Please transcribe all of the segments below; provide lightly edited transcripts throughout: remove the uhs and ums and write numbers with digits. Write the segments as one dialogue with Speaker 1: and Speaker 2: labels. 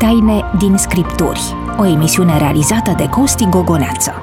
Speaker 1: Taine din Scripturi, o emisiune realizată de Costi Gogoneață.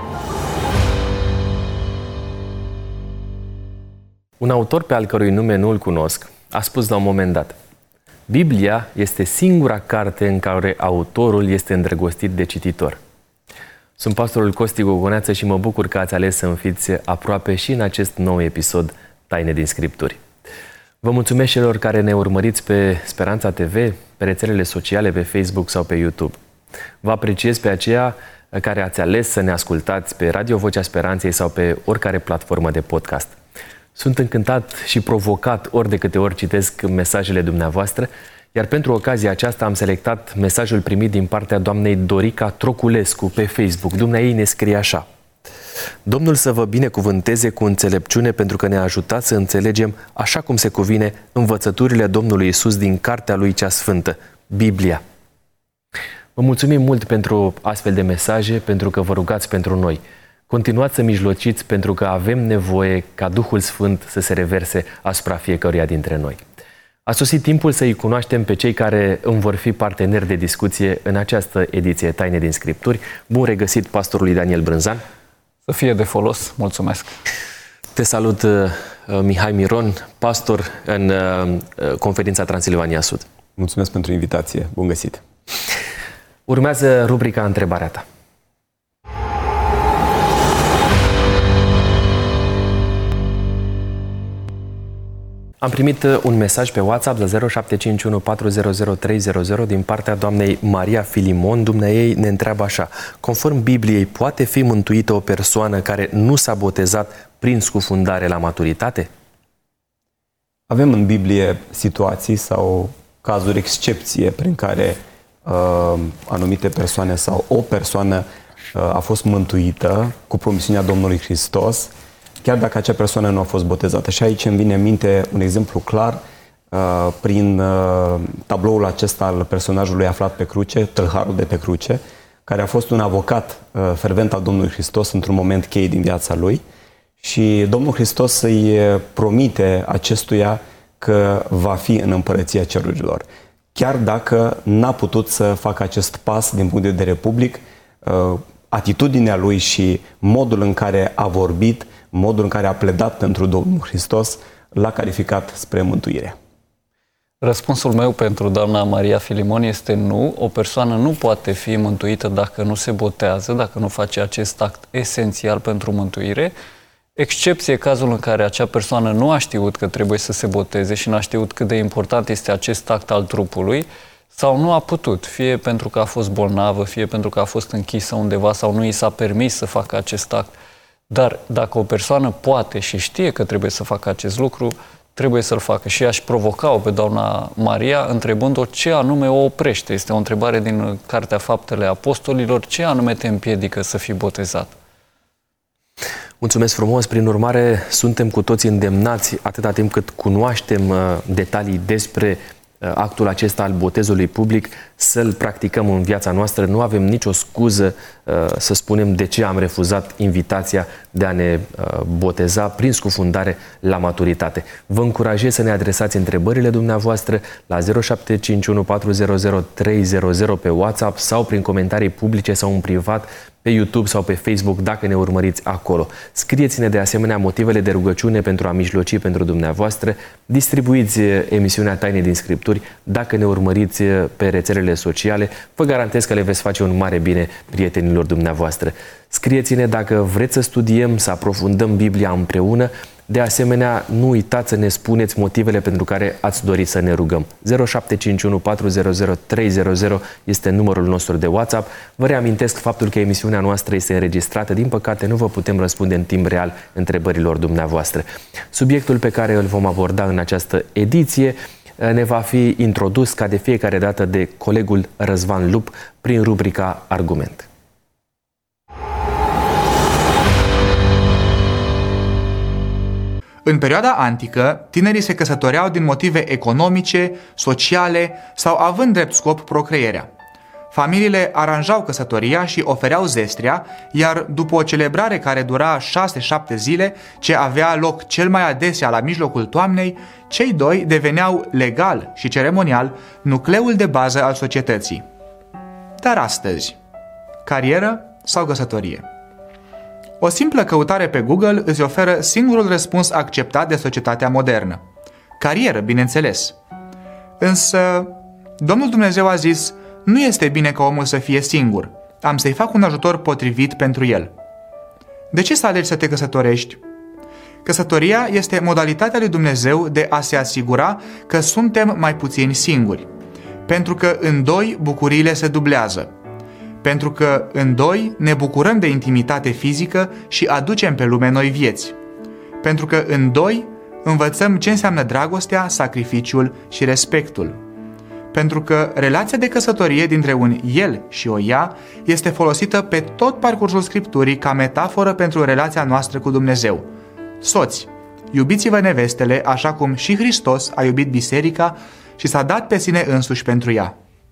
Speaker 2: Un autor pe al cărui nume nu îl cunosc a spus la un moment dat: Biblia este singura carte în care autorul este îndrăgostit de cititor. Sunt pastorul Costi Gogoneață și mă bucur că ați ales să-mi fiți aproape și în acest nou episod Taine din Scripturi. Vă mulțumesc celor care ne urmăriți pe Speranța TV, pe rețelele sociale, pe Facebook sau pe YouTube. Vă apreciez pe aceia care ați ales să ne ascultați pe Radio Vocea Speranței sau pe oricare platformă de podcast. Sunt încântat și provocat ori de câte ori citesc mesajele dumneavoastră, iar pentru ocazia aceasta am selectat mesajul primit din partea doamnei Dorica Troculescu pe Facebook. Dumneaei ne scrie așa: Domnul să vă binecuvânteze cu înțelepciune pentru că ne-a ajutat să înțelegem așa cum se cuvine învățăturile Domnului Iisus din cartea lui cea sfântă, Biblia. Vă mulțumim mult pentru astfel de mesaje, pentru că vă rugați pentru noi. Continuați să mijlociți pentru că avem nevoie ca Duhul Sfânt să se reverse asupra fiecăruia dintre noi. A sosit timpul să-i cunoaștem pe cei care îmi vor fi parteneri de discuție în această ediție Taine din Scripturi. Bun regăsit pastorului Daniel Brânzan.
Speaker 3: Să fie de folos, mulțumesc.
Speaker 2: Te salut, Mihai Miron, pastor în Conferința Transilvania Sud.
Speaker 4: Mulțumesc pentru invitație, bun găsit.
Speaker 2: Urmează rubrica Întrebarea ta. Am primit un mesaj pe WhatsApp la 0751400300 din partea doamnei Maria Filimon. Dumneaei ne întreabă așa: conform Bibliei, poate fi mântuită o persoană care nu s-a botezat prin scufundare la maturitate?
Speaker 4: Avem în Biblie situații sau cazuri excepție prin care anumite persoane sau o persoană a fost mântuită cu promisiunea Domnului Hristos, chiar dacă acea persoană nu a fost botezată. Și aici îmi vine în minte un exemplu clar prin tabloul acesta al personajului aflat pe cruce, tâlharul de pe cruce, care a fost un avocat fervent al Domnului Hristos într-un moment cheie din viața lui, și Domnul Hristos îi promite acestuia că va fi în împărăția cerurilor. Chiar dacă n-a putut să facă acest pas din punct de vedere public, atitudinea lui și modul în care a vorbit, modul în care a pledat pentru Domnul Hristos, l-a calificat spre mântuire.
Speaker 3: Răspunsul meu pentru doamna Maria Filimon este nu. O persoană nu poate fi mântuită dacă nu se botează, dacă nu face acest act esențial pentru mântuire. Excepție cazul în care acea persoană nu a știut că trebuie să se boteze și n-a știut cât de important este acest act al trupului, sau nu a putut, fie pentru că a fost bolnavă, fie pentru că a fost închisă undeva sau nu i s-a permis să facă acest act. Dar dacă o persoană poate și știe că trebuie să facă acest lucru, trebuie să-l facă. Și aș provoca-o pe doamna Maria întrebând-o ce anume o oprește. Este o întrebare din Cartea Faptele Apostolilor: ce anume te împiedică să fii botezat?
Speaker 2: Mulțumesc frumos! Prin urmare, suntem cu toții îndemnați, atâta timp cât cunoaștem detalii despre actul acesta al botezului public, să-l practicăm în viața noastră. Nu avem nicio scuză să spunem de ce am refuzat invitația de a ne boteza prin scufundare la maturitate. Vă încurajez să ne adresați întrebările dumneavoastră la 0751400300 pe WhatsApp sau prin comentarii publice sau în privat pe YouTube sau pe Facebook, dacă ne urmăriți acolo. Scrieți-ne de asemenea motivele de rugăciune pentru a mijloci pentru dumneavoastră. Distribuiți emisiunea Taine din Scripturi dacă ne urmăriți pe rețelele sociale. Vă garantez că le veți face un mare bine prietenilor dumneavoastră. Scrieți-ne dacă vreți să studiem, să aprofundăm Biblia împreună. De asemenea, nu uitați să ne spuneți motivele pentru care ați dori să ne rugăm. 0751400300 este numărul nostru de WhatsApp. Vă reamintesc faptul că emisiunea noastră este înregistrată. Din păcate, nu vă putem răspunde în timp real întrebărilor dumneavoastră. Subiectul pe care îl vom aborda în această ediție ne va fi introdus ca de fiecare dată de colegul Răzvan Lup prin rubrica Argument.
Speaker 5: În perioada antică, tinerii se căsătoreau din motive economice, sociale sau având drept scop procreierea. Familiile aranjau căsătoria și ofereau zestrea, iar după o celebrare care dura 6-7 zile, ce avea loc cel mai adesea la mijlocul toamnei, cei doi deveneau legal și ceremonial nucleul de bază al societății. dar astăzi, carieră sau căsătorie? O simplă căutare pe Google îți oferă singurul răspuns acceptat de societatea modernă. Carieră, bineînțeles. Însă, Domnul Dumnezeu a zis, nu este bine ca omul să fie singur. Am să-i fac un ajutor potrivit pentru el. De ce să alegi să te căsătorești? Căsătoria este modalitatea lui Dumnezeu de a se asigura că suntem mai puțini singuri. Pentru că în doi bucuriile se dublează. Pentru că în doi ne bucurăm de intimitate fizică și aducem pe lume noi vieți. Pentru că în doi învățăm ce înseamnă dragostea, sacrificiul și respectul. Pentru că relația de căsătorie dintre un el și o ea este folosită pe tot parcursul Scripturii ca metaforă pentru relația noastră cu Dumnezeu. Soți, iubiți-vă nevestele așa cum și Hristos a iubit biserica și s-a dat pe sine însuși pentru ea.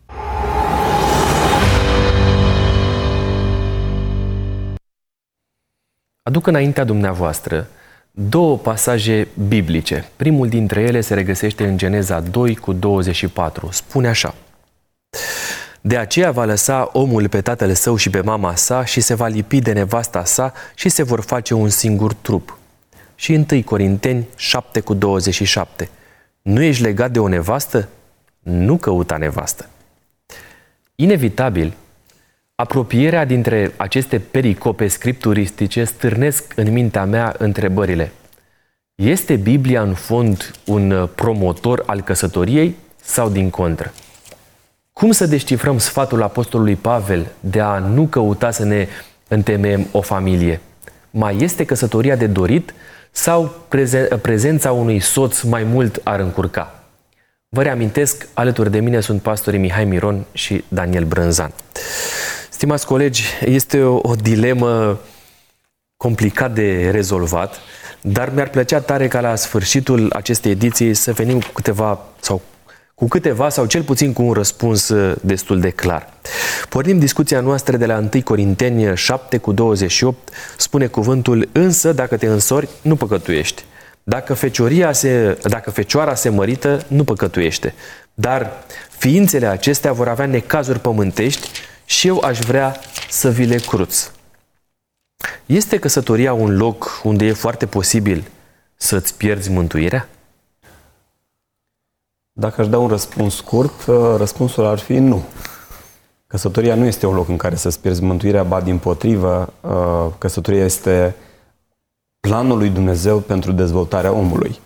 Speaker 2: Aduc înaintea dumneavoastră două pasaje biblice. Primul dintre ele se regăsește în Geneza 2:24. Spune așa: De aceea va lăsa omul pe tatăl său și pe mama sa și se va lipi de nevasta sa și se vor face un singur trup. Și 1 Corinteni 7:27. Nu ești legat de o nevastă? Nu căuta nevastă. Inevitabil, apropierea dintre aceste pericope scripturistice stârnesc în mintea mea întrebările. Este Biblia în fond un promotor al căsătoriei sau din contră? Cum să descifrăm sfatul apostolului Pavel de a nu căuta să ne întemeiem o familie? Mai este căsătoria de dorit sau prezența unui soț mai mult ar încurca? Vă reamintesc, alături de mine sunt pastorii Mihai Miron și Daniel Brânzan. Stimați colegi, este o dilemă complicat de rezolvat, dar mi-ar plăcea tare ca la sfârșitul acestei ediții să venim cu câteva sau cel puțin cu un răspuns destul de clar. Pornim discuția noastră de la 1 Corinteni 7:28, spune cuvântul: însă dacă te însori, nu păcătuiești. Dacă fecioara se mărită, nu păcătuiește. Dar ființele acestea vor avea necazuri pământești și eu aș vrea să vi le cruț. Este căsătoria un loc unde e foarte posibil să-ți pierzi mântuirea?
Speaker 4: Dacă aș da un răspuns scurt, răspunsul ar fi nu. Căsătoria nu este un loc în care să-ți pierzi mântuirea, ba dimpotrivă, căsătoria este planul lui Dumnezeu pentru dezvoltarea omului.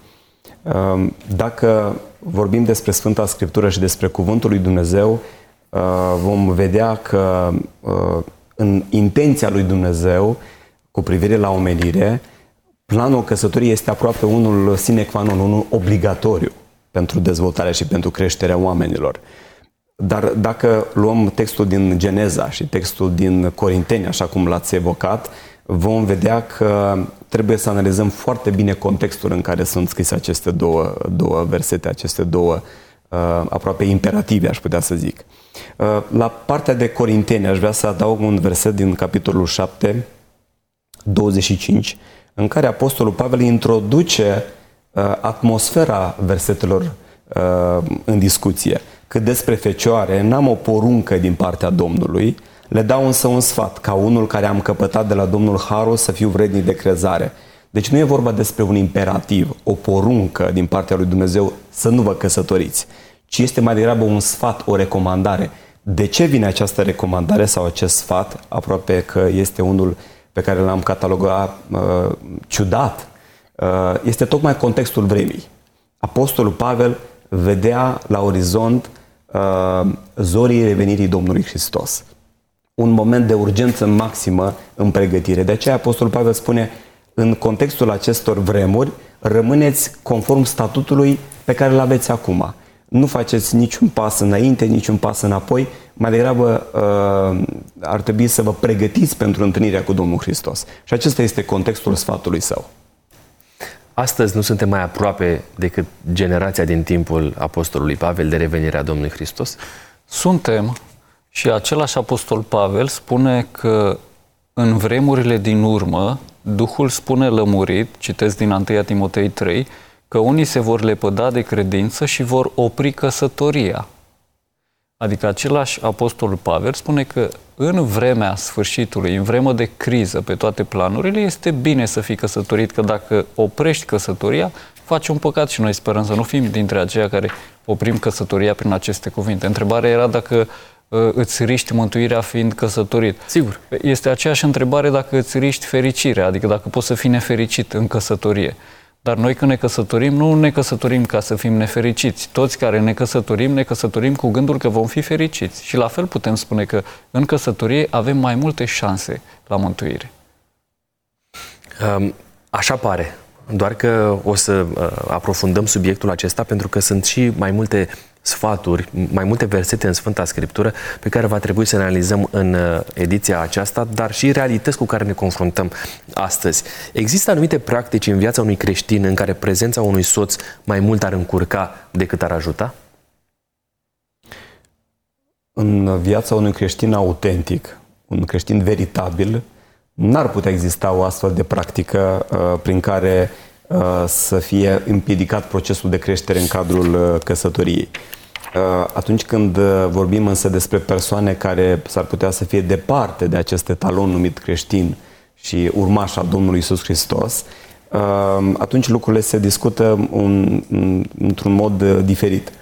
Speaker 4: Dacă vorbim despre Sfânta Scriptură și despre Cuvântul lui Dumnezeu, vom vedea că în intenția lui Dumnezeu cu privire la omenire, planul căsătoriei este aproape unul sine qua non, unul obligatoriu pentru dezvoltarea și pentru creșterea oamenilor. Dar dacă luăm textul din Geneza și textul din Corinteni, așa cum l-ați evocat, vom vedea că trebuie să analizăm foarte bine contextul în care sunt scrise aceste două versete, aceste două aproape imperative, aș putea să zic. La partea de Corinteni aș vrea să adaug un verset din capitolul 7, 25, în care Apostolul Pavel introduce atmosfera versetelor în discuție. Cât despre fecioare, n-am o poruncă din partea Domnului, le dau însă un sfat, ca unul care am căpătat de la Domnul harul să fiu vrednic de crezare. Deci nu e vorba despre un imperativ, o poruncă din partea lui Dumnezeu să nu vă căsătoriți, ci este mai degrabă un sfat, o recomandare. De ce vine această recomandare sau acest sfat? Aproape că este unul pe care l-am catalogat ciudat. Este tocmai contextul vremii. Apostolul Pavel vedea la orizont zorii revenirii Domnului Hristos. Un moment de urgență maximă în pregătire. De aceea Apostolul Pavel spune: în contextul acestor vremuri, rămâneți conform statutului pe care îl aveți acum. Nu faceți niciun pas înainte, niciun pas înapoi, mai degrabă ar trebui să vă pregătiți pentru întâlnirea cu Domnul Hristos. Și acesta este contextul sfatului său.
Speaker 2: Astăzi nu suntem mai aproape decât generația din timpul Apostolului Pavel de revenirea Domnului Hristos?
Speaker 3: Suntem, și același Apostol Pavel spune că în vremurile din urmă, Duhul spune lămurit, citesc din 1 Timotei 3, că unii se vor lepăda de credință și vor opri căsătoria. Adică același apostol Pavel spune că în vremea sfârșitului, în vremea de criză pe toate planurile, este bine să fii căsătorit, că dacă oprești căsătoria, faci un păcat și noi sperăm să nu fim dintre aceia care oprim căsătoria prin aceste cuvinte. Întrebarea era dacă îți riști mântuirea fiind căsătorit.
Speaker 2: Sigur.
Speaker 3: Este aceeași întrebare dacă îți riști fericirea, adică dacă poți să fii nefericit în căsătorie. Dar noi când ne căsătorim, nu ne căsătorim ca să fim nefericiți. Toți care ne căsătorim cu gândul că vom fi fericiți. Și la fel putem spune că în căsătorie avem mai multe șanse la mântuire.
Speaker 2: Așa pare. Doar că o să aprofundăm subiectul acesta pentru că sunt și mai multe sfaturi, mai multe versete în Sfânta Scriptură pe care va trebui să analizăm în ediția aceasta, dar și realități cu care ne confruntăm astăzi. Există anumite practici în viața unui creștin în care prezența unui soț mai mult ar încurca decât ar ajuta?
Speaker 4: În viața unui creștin autentic, un creștin veritabil, n-ar putea exista o astfel de practică prin care să fie împiedicat procesul de creștere în cadrul căsătoriei. Atunci când vorbim însă despre persoane care s-ar putea să fie departe de acest etalon numit creștin și urmaș al Domnului Iisus Hristos, atunci lucrurile se discută într-un mod diferit.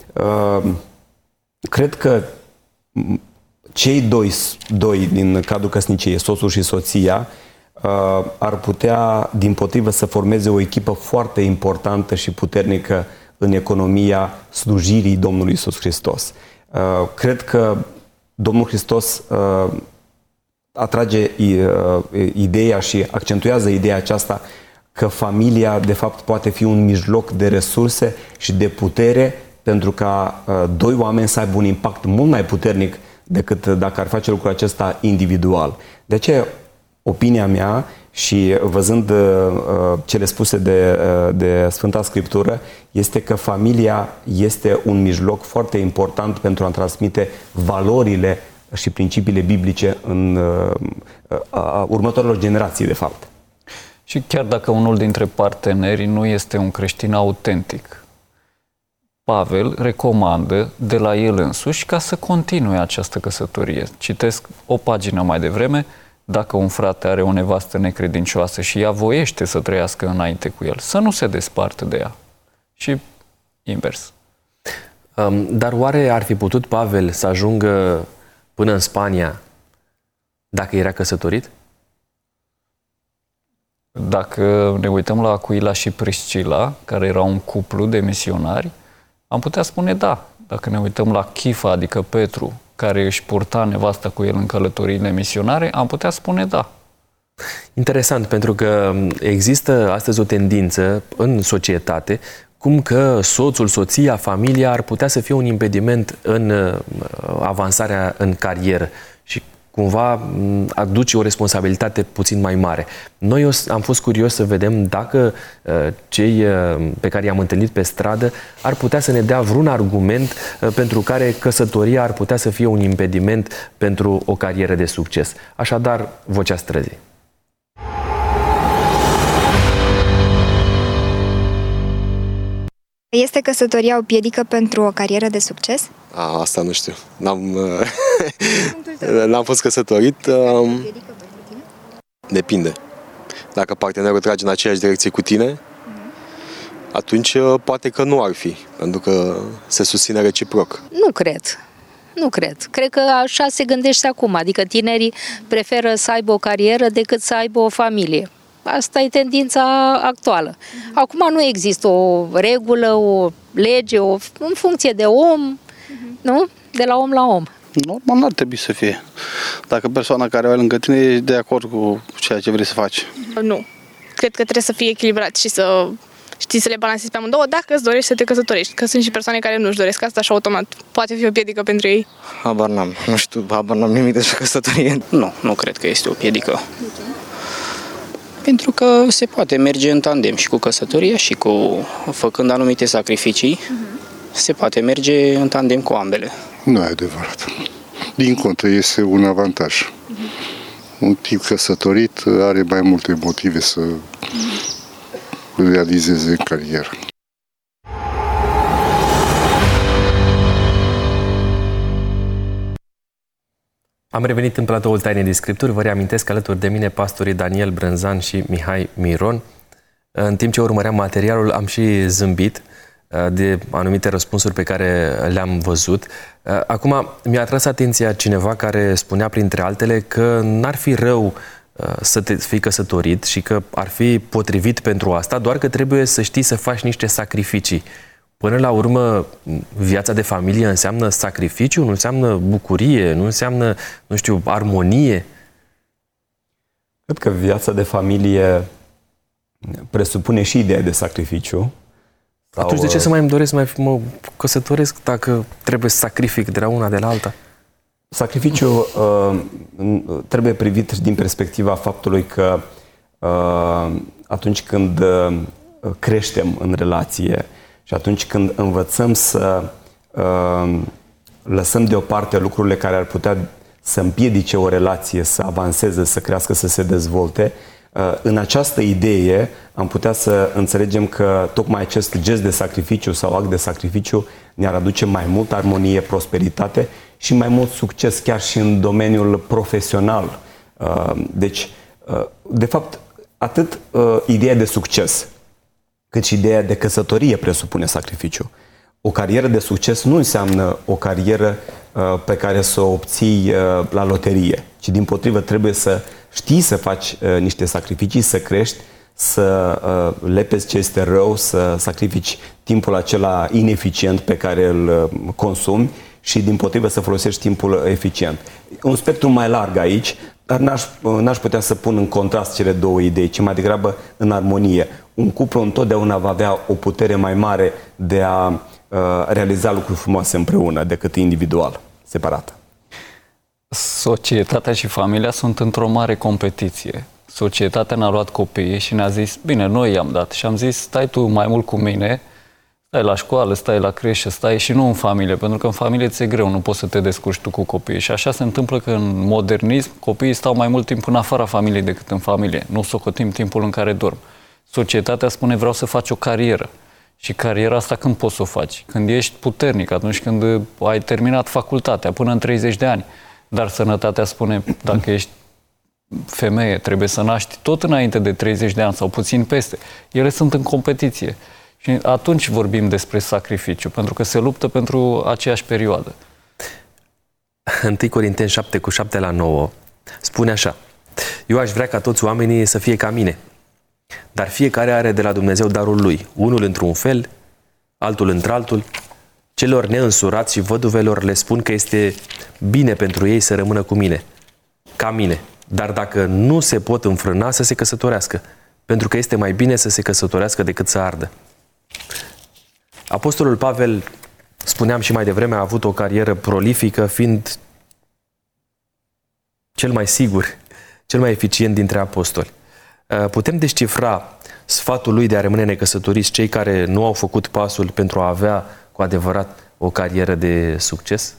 Speaker 4: Cred că cei doi din cadrul căsniciei, soțul și soția, ar putea, dimpotrivă, să formeze o echipă foarte importantă și puternică în economia slujirii Domnului Iisus Hristos. Cred că Domnul Hristos atrage ideea și accentuează ideea aceasta că familia, de fapt, poate fi un mijloc de resurse și de putere pentru ca doi oameni să aibă un impact mult mai puternic decât dacă ar face lucrul acesta individual. De aceea, opinia mea și văzând cele spuse de Sfânta Scriptură, este că familia este un mijloc foarte important pentru a transmite valorile și principiile biblice în următoarelor generații, de fapt.
Speaker 3: Și chiar dacă unul dintre parteneri nu este un creștin autentic, Pavel recomandă de la el însuși ca să continue această căsătorie. Citesc o pagină mai devreme: dacă un frate are o nevastă necredincioasă și ea voiește să trăiască înainte cu el, să nu se despartă de ea. Și invers.
Speaker 2: Dar oare ar fi putut Pavel să ajungă până în Spania dacă era căsătorit?
Speaker 3: Dacă ne uităm la Aquila și Priscila, care era un cuplu de misionari, am putea spune da. Dacă ne uităm la Chifa, adică Petru, care își purta nevasta cu el în călătoriile misionare, am putea spune da.
Speaker 2: Interesant, pentru că există astăzi o tendință în societate cum că soțul, soția, familia ar putea să fie un impediment în avansarea în carieră și cumva aduce o responsabilitate puțin mai mare. Noi am fost curios să vedem dacă cei pe care i-am întâlnit pe stradă ar putea să ne dea vreun argument pentru care căsătoria ar putea să fie un impediment pentru o carieră de succes. Așadar, Vocea Străzii.
Speaker 6: Este căsătoria o piedică pentru o carieră de succes?
Speaker 7: Asta nu știu. N-am fost căsătorit. Depinde. Dacă partenerul trage în aceeași direcție cu tine, atunci poate că nu ar fi, pentru că se susține reciproc.
Speaker 8: Nu cred. Cred că așa se gândește acum, adică tinerii preferă să aibă o carieră decât să aibă o familie. Asta e tendința actuală. Acum nu există o regulă, o lege, în funcție de om, nu? De la om la om.
Speaker 9: Normal, n-ar trebui să fie. Dacă persoana care o ai lângă tine e de acord cu ceea ce vrei să faci.
Speaker 10: Nu. Cred că trebuie să fie echilibrat și să știi să le balancezi pe amândouă dacă îți dorești să te căsătorești. Că sunt și persoane care nu își doresc asta și automat poate fi o piedică pentru ei.
Speaker 11: Habar n-am. Nu știu, habar n-am nimic despre căsătorie.
Speaker 12: Nu cred că este o piedică. Pentru că se poate merge în tandem și cu căsătoria și făcând anumite sacrificii, se poate merge în tandem cu ambele.
Speaker 13: Nu e adevărat. Din contră, este un avantaj. Un tip căsătorit are mai multe motive să realizeze carieră.
Speaker 2: Am revenit în platoul Taine din Scripturi. Vă reamintesc alături de mine pastorii Daniel Brânzan și Mihai Miron. În timp ce urmăream materialul, am și zâmbit de anumite răspunsuri pe care le-am văzut. Acum, mi-a atras atenția cineva care spunea, printre altele, că n-ar fi rău să te fii căsătorit și că ar fi potrivit pentru asta, doar că trebuie să știi să faci niște sacrificii. Până la urmă, viața de familie înseamnă sacrificiu, nu înseamnă bucurie, nu înseamnă, nu știu, armonie?
Speaker 4: Cred că viața de familie presupune și ideea de sacrificiu.
Speaker 2: Atunci de ce să mai îmi doresc, mă căsătoresc dacă trebuie să sacrific de la una de la alta?
Speaker 4: Sacrificiul trebuie privit din perspectiva faptului că atunci când creștem în relație și atunci când învățăm să lăsăm deoparte lucrurile care ar putea să împiedice o relație să avanseze, să crească, să se dezvolte, în această idee am putea să înțelegem că tocmai acest gest de sacrificiu sau act de sacrificiu ne-ar aduce mai multă armonie, prosperitate și mai mult succes chiar și în domeniul profesional. Deci, de fapt, atât ideea de succes cât și ideea de căsătorie presupune sacrificiu. O carieră de succes nu înseamnă o carieră pe care să o obții la loterie, ci dimpotrivă trebuie să știi să faci niște sacrificii, să crești, să lepezi ce este rău, să sacrifici timpul acela ineficient pe care îl consumi și dimpotrivă să folosești timpul eficient. Un spectru mai larg aici, dar n-aș putea să pun în contrast cele două idei, ci mai degrabă în armonie. Un cuplu întotdeauna va avea o putere mai mare de a realiza lucruri frumoase împreună decât individual, separat.
Speaker 3: Societatea și familia sunt într-o mare competiție. Societatea ne-a luat copiii și ne-a zis, bine, noi i-am dat și am zis, stai tu mai mult cu mine, stai la școală, stai la creșă, stai și nu în familie, pentru că în familie ți-e greu, nu poți să te descurci tu cu copiii. Și așa se întâmplă că în modernism copiii stau mai mult timp în afara familiei decât în familie. Nu socotim timpul în care dorm. Societatea spune, vreau să faci o carieră. Și cariera asta când poți să o faci? Când ești puternic, atunci când ai terminat facultatea, până în 30 de ani. Dar sănătatea spune, dacă ești femeie, trebuie să naști tot înainte de 30 de ani sau puțin peste. Ele sunt în competiție. Și atunci vorbim despre sacrificiu, pentru că se luptă pentru aceeași perioadă.
Speaker 2: 1 Corinteni 7:7-9 spune așa: eu aș vrea ca toți oamenii să fie ca mine, dar fiecare are de la Dumnezeu darul lui, unul într-un fel, altul într-altul. Celor neînsurați și văduvelor le spun că este bine pentru ei să rămână cu mine, ca mine, dar dacă nu se pot înfrâna, să se căsătorească, pentru că este mai bine să se căsătorească decât să ardă. Apostolul Pavel, spuneam și mai devreme, a avut o carieră prolifică, fiind cel mai sigur, cel mai eficient dintre apostoli. Putem descifra sfatul lui de a rămâne necăsătoriți cei care nu au făcut pasul pentru a avea cu adevărat o carieră de succes?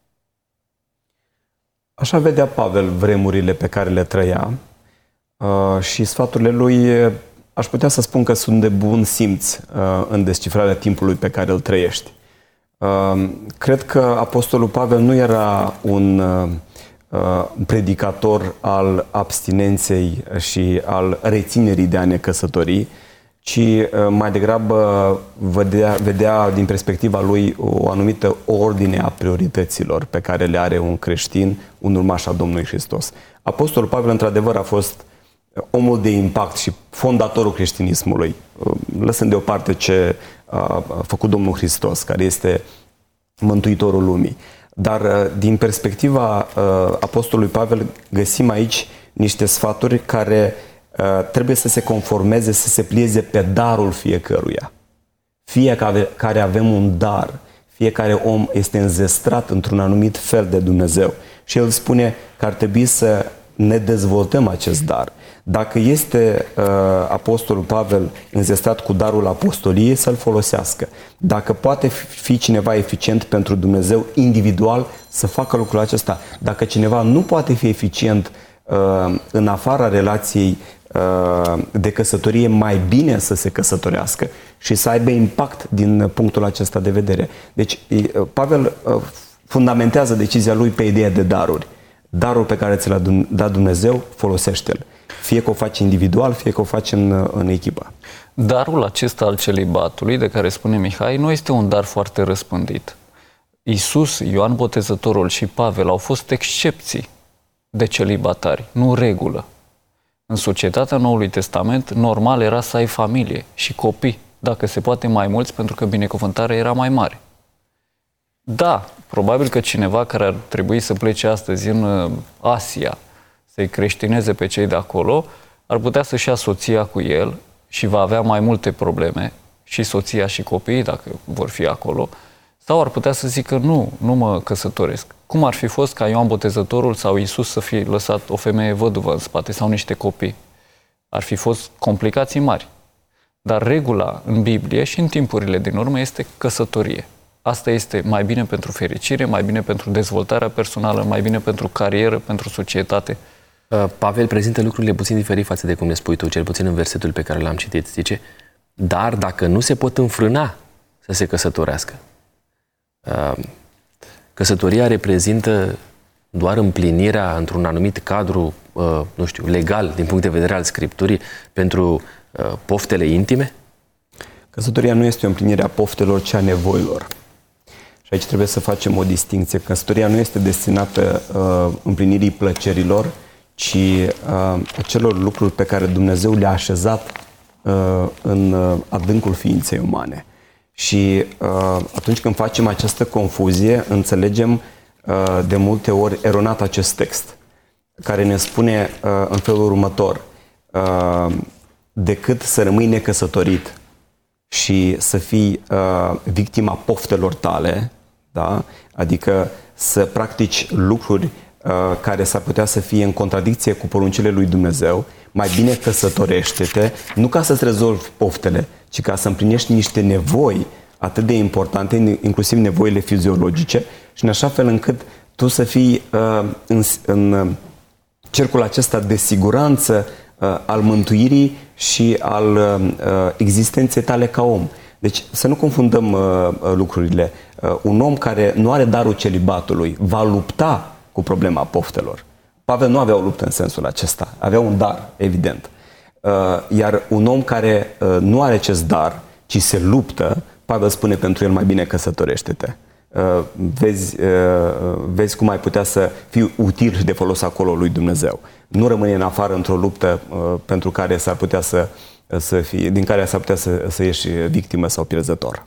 Speaker 4: Așa vedea Pavel vremurile pe care le trăia și sfaturile lui, aș putea să spun că sunt de bun simț în descifrarea timpului pe care îl trăiești. Cred că apostolul Pavel nu era un predicator al abstinenței și al reținerii de a ne căsători, ci mai degrabă vedea din perspectiva lui o anumită ordine a priorităților pe care le are un creștin, un urmaș al Domnului Hristos. Apostolul Pavel, într-adevăr, a fost omul de impact și fondatorul creștinismului, lăsând deoparte ce a făcut Domnul Hristos, care este Mântuitorul lumii. Dar din perspectiva apostolului Pavel găsim aici niște sfaturi care trebuie să se conformeze, să se plieze pe darul fiecăruia. Fiecare avem un dar, fiecare om este înzestrat într-un anumit fel de Dumnezeu. Și el spune că ar trebui să ne dezvoltăm acest dar. Dacă este apostolul Pavel înzestrat cu darul apostoliei, să-l folosească. Dacă poate fi cineva eficient pentru Dumnezeu individual, să facă lucrul acesta. Dacă cineva nu poate fi eficient în afara relației de căsătorie, mai bine să se căsătorească și să aibă impact din punctul acesta de vedere. Deci Pavel fundamentează decizia lui pe ideea de daruri. darul pe care ți l-a dat Dumnezeu, folosește-l. Fie că o faci individual, fie că o faci în echipă.
Speaker 3: Darul acesta al celibatului, de care spune Mihai, nu este un dar foarte răspândit. Iisus, Ioan Botezătorul și Pavel au fost excepții de celibatari, nu regulă. În societatea Noului Testament, normal era să ai familie și copii, dacă se poate mai mulți, pentru că binecuvântarea era mai mare. Da, probabil că cineva care ar trebui să plece astăzi în Asia, să-i creștineze pe cei de acolo, ar putea să-și ia soția cu el și va avea mai multe probleme, și soția și copiii, dacă vor fi acolo, sau ar putea să zică nu mă căsătoresc. Cum ar fi fost ca Ioan Botezătorul sau Iisus să fie lăsat o femeie văduvă în spate sau niște copii? Ar fi fost complicații mari. Dar regula în Biblie și în timpurile din urmă este căsătorie. Asta este mai bine pentru fericire, mai bine pentru dezvoltarea personală, mai bine pentru carieră, pentru societate.
Speaker 2: Pavel prezintă lucrurile puțin diferit față de cum le spui tu, cel puțin în versetul pe care l-am citit. Zice, dar dacă nu se pot înfrâna să se căsătorească. Căsătoria reprezintă doar împlinirea într-un anumit cadru, nu știu, legal, din punct de vedere al Scripturii, pentru poftele intime?
Speaker 4: Căsătoria nu este o împlinire a poftelor, ci a nevoilor. Și aici trebuie să facem o distinție. Căsătoria nu este destinată împlinirii plăcerilor, ci acelor lucruri pe care Dumnezeu le-a așezat în adâncul ființei umane. Și atunci când facem această confuzie, înțelegem de multe ori eronat acest text, care ne spune în felul următor: decât să rămâi necăsătorit și să fii victima poftelor tale, da? Adică să practici lucruri care s-ar putea să fie în contradicție cu poruncile lui Dumnezeu, mai bine căsătorește-te, nu ca să-ți rezolvi poftele, ci ca să împlinești niște nevoi atât de importante, inclusiv nevoile fiziologice, și în așa fel încât tu să fii în cercul acesta de siguranță al mântuirii și al existenței tale ca om. Deci să nu confundăm lucrurile. Un om care nu are darul celibatului va lupta cu problema poftelor. Pavel nu avea o luptă în sensul acesta, avea un dar, evident. Iar un om care nu are acest dar, ci se luptă, Pavel spune pentru el mai bine căsătorește-te. Vezi cum ai putea să fii util și de folos acolo lui Dumnezeu. Nu rămâne în afară într-o luptă pentru care s-ar putea din care s-ar putea să ieși victimă sau pierzător.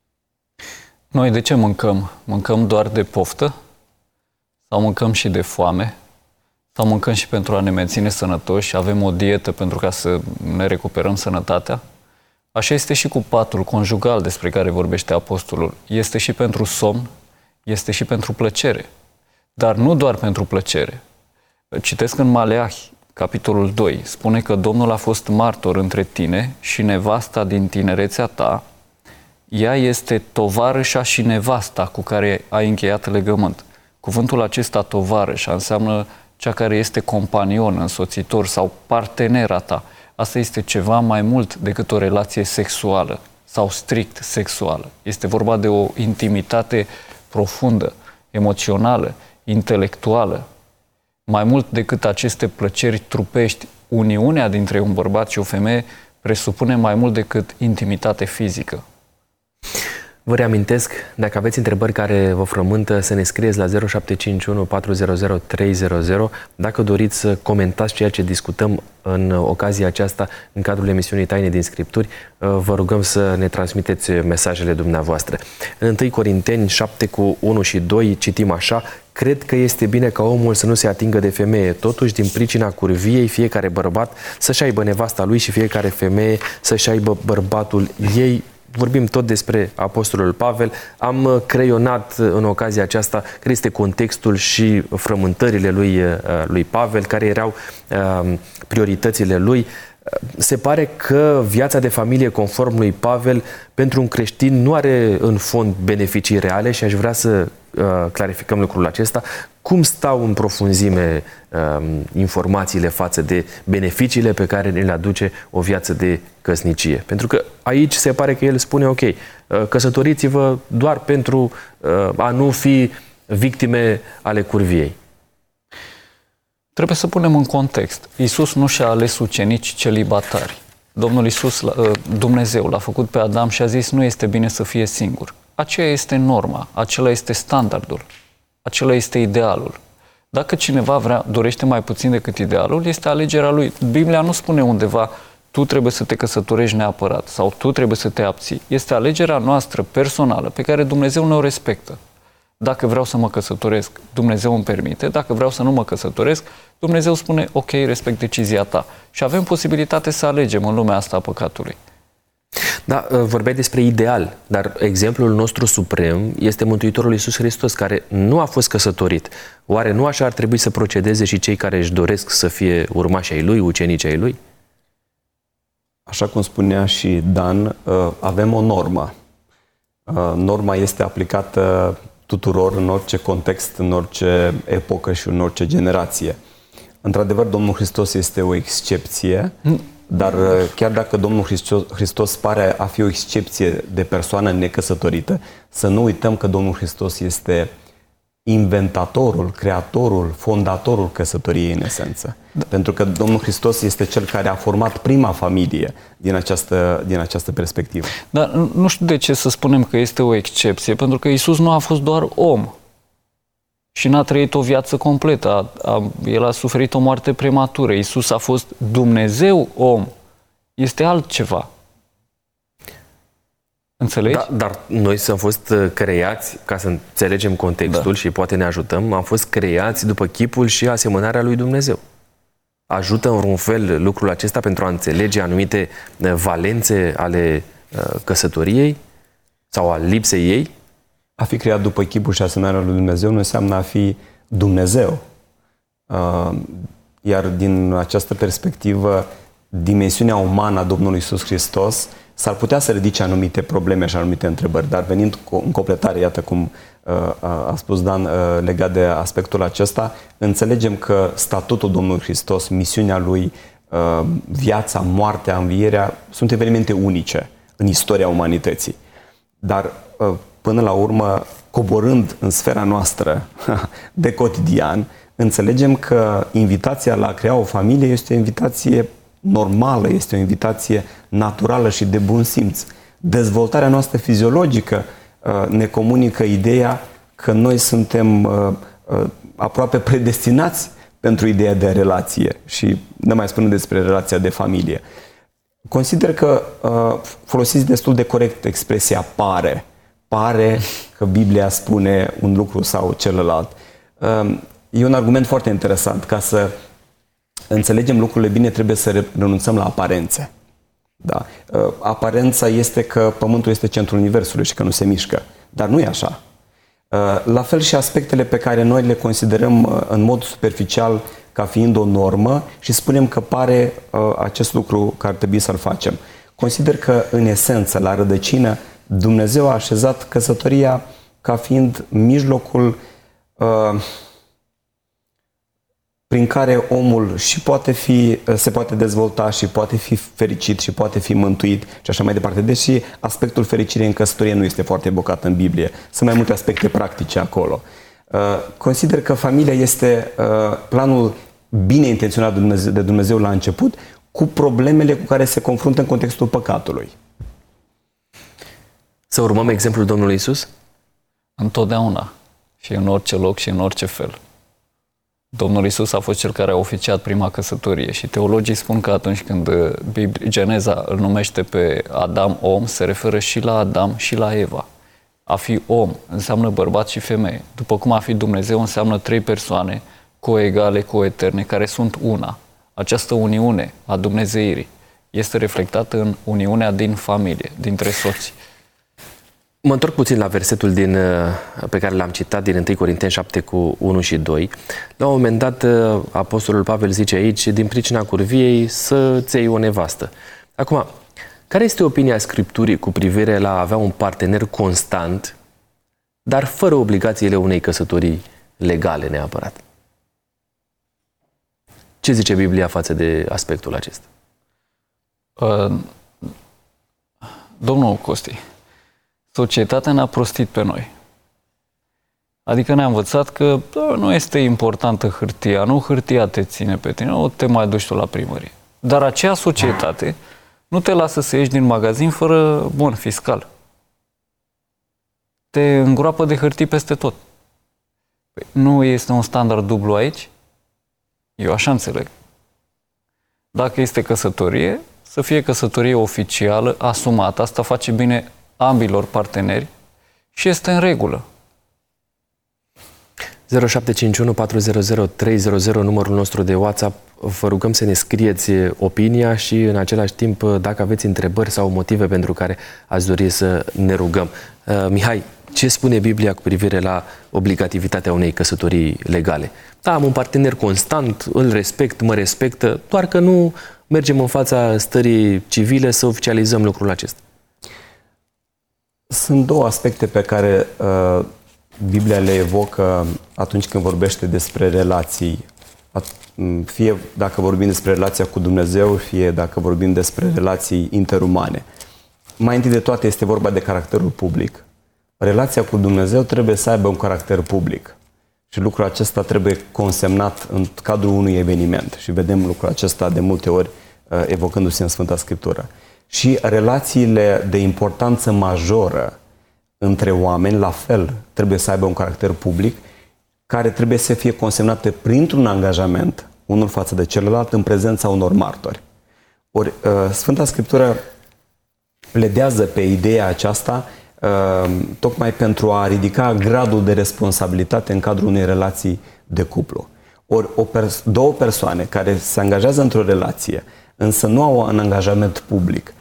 Speaker 3: Noi de ce mâncăm? Mâncăm doar de poftă? Sau mâncăm și de foame? Sau mâncăm și pentru a ne menține sănătoși? Avem o dietă pentru ca să ne recuperăm sănătatea? Așa este și cu patul conjugal despre care vorbește apostolul. Este și pentru somn, este și pentru plăcere. Dar nu doar pentru plăcere. Citesc în Maleahi, capitolul 2, spune că Domnul a fost martor între tine și nevasta din tinerețea ta. Ea este tovarășa și nevasta cu care ai încheiat legământ. Cuvântul acesta tovarășa înseamnă cea care este companion, însoțitor sau partenera ta. Asta este ceva mai mult decât o relație sexuală sau strict sexuală. Este vorba de o intimitate profundă, emoțională, intelectuală. Mai mult decât aceste plăceri trupești, uniunea dintre un bărbat și o femeie presupune mai mult decât intimitate fizică.
Speaker 2: Vă reamintesc, dacă aveți întrebări care vă frământă, să ne scrieți la 0751 400 300. Dacă doriți să comentați ceea ce discutăm în ocazia aceasta, în cadrul emisiunii Taine din Scripturi, vă rugăm să ne transmiteți mesajele dumneavoastră. În 1 Corinteni 7 cu 1 și 2 citim așa: cred că este bine ca omul să nu se atingă de femeie, totuși din pricina curviei fiecare bărbat să-și aibă nevasta lui și fiecare femeie să-și aibă bărbatul ei. Vorbim tot despre apostolul Pavel. Am creionat în ocazia aceasta care este contextul și frământările lui Pavel, care erau prioritățile lui. Se pare că viața de familie, conform lui Pavel, pentru un creștin nu are în fond beneficii reale și aș vrea să clarificăm lucrul acesta. Cum stau în profunzime informațiile față de beneficiile pe care le aduce o viață de căsnicie? Pentru că aici se pare că el spune, ok, căsătoriți-vă doar pentru a nu fi victime ale curviei.
Speaker 3: Trebuie să punem în context. Iisus nu și-a ales ucenici celibatari. Domnul Iisus, Dumnezeu, l-a făcut pe Adam și a zis nu este bine să fie singur. Aceea este norma, acela este standardul, acela este idealul. Dacă cineva dorește mai puțin decât idealul, este alegerea lui. Biblia nu spune undeva tu trebuie să te căsătorești neapărat sau tu trebuie să te abții. Este alegerea noastră personală pe care Dumnezeu ne-o respectă. Dacă vreau să mă căsătoresc, Dumnezeu îmi permite. Dacă vreau să nu mă căsătoresc, Dumnezeu spune, ok, respect decizia ta. Și avem posibilitate să alegem în lumea asta a păcatului.
Speaker 2: Da, vorbeai despre ideal, dar exemplul nostru suprem este Mântuitorul Iisus Hristos, care nu a fost căsătorit. Oare nu așa ar trebui să procedeze și cei care își doresc să fie urmași ai Lui, ucenici ai Lui?
Speaker 4: Așa cum spunea și Dan, avem o normă. Norma este aplicată tuturor, în orice context, în orice epocă și în orice generație. Într-adevăr, Domnul Hristos este o excepție, dar chiar dacă Domnul Hristos pare a fi o excepție de persoană necăsătorită, să nu uităm că Domnul Hristos este inventatorul, creatorul, fondatorul căsătoriei în esență. Pentru că Domnul Hristos este cel care a format prima familie din această perspectivă.
Speaker 3: Dar nu știu de ce să spunem că este o excepție, pentru că Iisus nu a fost doar om și n-a trăit o viață completă. El a suferit o moarte prematură. Iisus a fost Dumnezeu om. Este altceva. Înțelegi?
Speaker 2: Da, dar noi am fost creați, ca să înțelegem contextul și poate ne ajutăm, am fost creați după chipul și asemănarea lui Dumnezeu. Ajută în un fel lucrul acesta pentru a înțelege anumite valențe ale căsătoriei sau a lipsei ei?
Speaker 4: A fi creat după chipul și asemănarea lui Dumnezeu nu înseamnă a fi Dumnezeu. Iar din această perspectivă, dimensiunea umană a Domnului Iisus Hristos s-ar putea să ridice anumite probleme și anumite întrebări, dar venind în completare, iată cum a spus Dan, legat de aspectul acesta, înțelegem că statutul Domnului Hristos, misiunea Lui, viața, moartea, învierea, sunt evenimente unice în istoria umanității. Dar, până la urmă, coborând în sfera noastră de cotidian, înțelegem că invitația la a crea o familie este o invitație normală, este o invitație naturală și de bun simț. Dezvoltarea noastră fiziologică ne comunică ideea că noi suntem aproape predestinați pentru ideea de relație și ne mai spunem despre relația de familie. Consider că folosiți destul de corect expresia pare. Pare că Biblia spune un lucru sau celălalt. E un argument foarte interesant. Ca să înțelegem lucrurile bine, trebuie să renunțăm la aparențe. Da. Aparența este că Pământul este centrul Universului și că nu se mișcă. Dar nu e așa. La fel și aspectele pe care noi le considerăm în mod superficial ca fiind o normă și spunem că pare acest lucru că ar trebui să-l facem. Consider că, în esență, la rădăcină, Dumnezeu a așezat căsătoria ca fiind mijlocul prin care omul și se poate dezvolta și poate fi fericit și poate fi mântuit și așa mai departe. Deși aspectul fericirii în căsătorie nu este foarte evocat în Biblie. Sunt mai multe aspecte practice acolo. Consider că familia este planul bine intenționat de Dumnezeu la început, cu problemele cu care se confruntă în contextul păcatului.
Speaker 2: Să urmăm exemplul Domnului Iisus?
Speaker 3: Întotdeauna. Și în orice loc și în orice fel. Domnul Iisus a fost cel care a oficiat prima căsătorie și teologii spun că atunci când Geneza îl numește pe Adam om, se referă și la Adam și la Eva. A fi om înseamnă bărbat și femeie. După cum a fi Dumnezeu înseamnă trei persoane coegale, coeterne, care sunt una. Această uniune a dumnezeirii este reflectată în uniunea din familie, dintre soți.
Speaker 2: Mă întorc puțin la versetul pe care l-am citat din 1 Corinteni 7 cu 1 și 2. La un moment dat, Apostolul Pavel zice aici, din pricina curviei, să-ți iei o nevastă. Acum, care este opinia Scripturii cu privire la a avea un partener constant, dar fără obligațiile unei căsătorii legale neapărat? Ce zice Biblia față de aspectul acesta?
Speaker 3: Domnul Costi, societatea ne-a prostit pe noi. Adică ne-a învățat că nu este importantă hârtia, nu hârtia te ține pe tine, nu te mai duci tu la primărie. Dar acea societate nu te lasă să ieși din magazin fără bon fiscal. Te îngroapă de hârtii peste tot. Păi, nu este un standard dublu aici? Eu așa înțeleg. Dacă este căsătorie, să fie căsătorie oficială, asumată. Asta face bine ambilor parteneri și este în regulă.
Speaker 2: 0751 400 300, numărul nostru de WhatsApp. Vă rugăm să ne scrieți opinia și în același timp dacă aveți întrebări sau motive pentru care ați dori să ne rugăm. Mihai, ce spune Biblia cu privire la obligativitatea unei căsătorii legale? Da, am un partener constant, îl respect, mă respectă, doar că nu mergem în fața stării civile să oficializăm lucrul acesta.
Speaker 4: Sunt două aspecte pe care Biblia le evocă atunci când vorbește despre relații. Fie dacă vorbim despre relația cu Dumnezeu, fie dacă vorbim despre relații interumane. Mai întâi de toate este vorba de caracterul public. Relația cu Dumnezeu trebuie să aibă un caracter public. Și lucrul acesta trebuie consemnat în cadrul unui eveniment. Și vedem lucrul acesta de multe ori evocându-se în Sfânta Scriptură. Și relațiile de importanță majoră între oameni, la fel, trebuie să aibă un caracter public, care trebuie să fie consemnate printr-un angajament, unul față de celălalt, în prezența unor martori. Ori Sfânta Scriptură pledează pe ideea aceasta tocmai pentru a ridica gradul de responsabilitate în cadrul unei relații de cuplu. Ori două persoane care se angajează într-o relație, însă nu au un angajament public,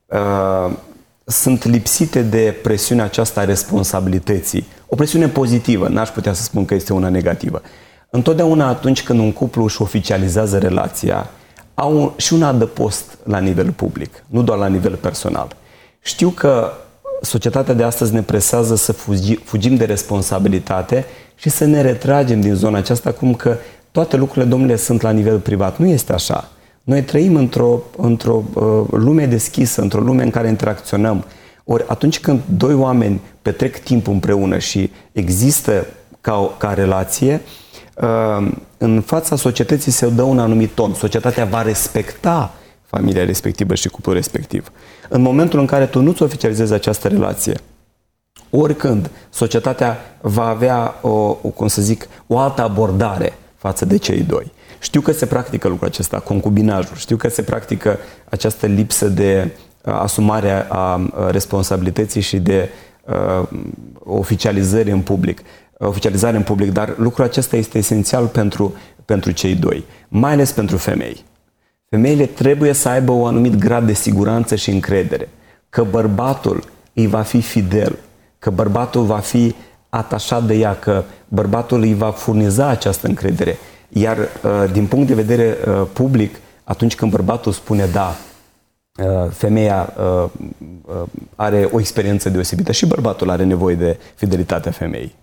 Speaker 4: sunt lipsite de presiunea aceasta a responsabilității. O presiune pozitivă, n-aș putea să spun că este una negativă. Întotdeauna atunci când un cuplu își oficializează relația, au și un adăpost la nivel public, nu doar la nivel personal. Știu că societatea de astăzi ne presează să fugim de responsabilitate și să ne retragem din zona aceasta, cum că toate lucrurile, domnule, sunt la nivel privat. Nu este așa. Noi trăim într-o lume deschisă, într-o lume în care interacționăm. Ori atunci când doi oameni petrec timp împreună și există ca relație, în fața societății se dă un anumit ton. Societatea va respecta familia respectivă și cuplul respectiv. În momentul în care tu nu-ți oficializezi această relație, oricând societatea va avea o altă abordare față de cei doi. Știu că se practică lucrul acesta, concubinajul, știu că se practică această lipsă de asumare a responsabilității și de oficializare în public, dar lucrul acesta este esențial pentru cei doi, mai ales pentru femei. Femeile trebuie să aibă un anumit grad de siguranță și încredere, că bărbatul îi va fi fidel, că bărbatul va fi atașat de ea, că bărbatul îi va furniza această încredere. Iar din punct de vedere public, atunci când bărbatul spune da, femeia are o experiență deosebită și bărbatul are nevoie de fidelitatea femeii.